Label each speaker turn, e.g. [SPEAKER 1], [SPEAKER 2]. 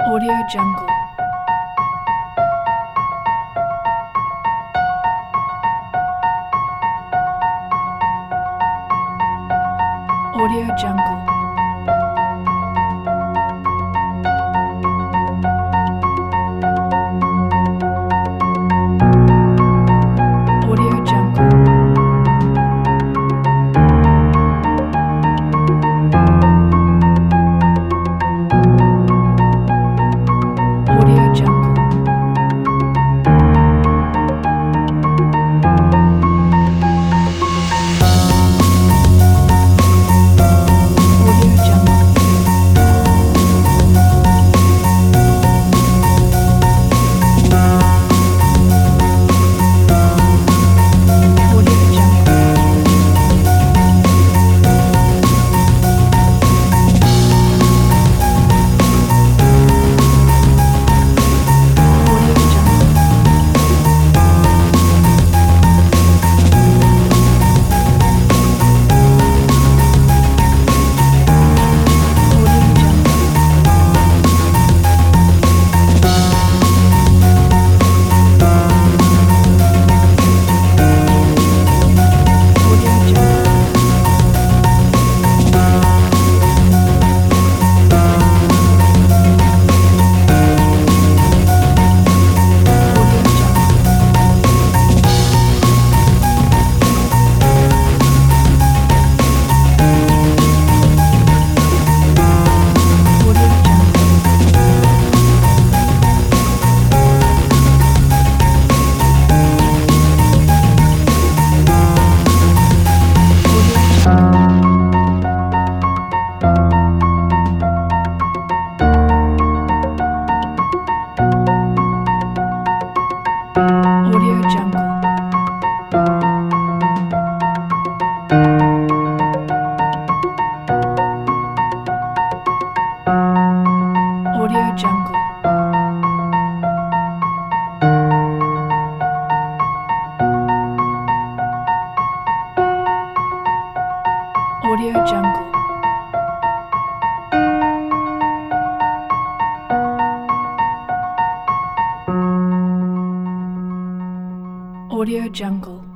[SPEAKER 1] Audio Jungle. Audio Jungle. Audio Jungle. Audio Jungle. Audio Jungle. Audio Jungle. Audio Jungle. Audio Jungle. Audio Jungle. Audio Jungle. Audio Jungle. Audio Jungle. Audio Jungle. Audio Jungle. Audio Jungle. Audio Jungle.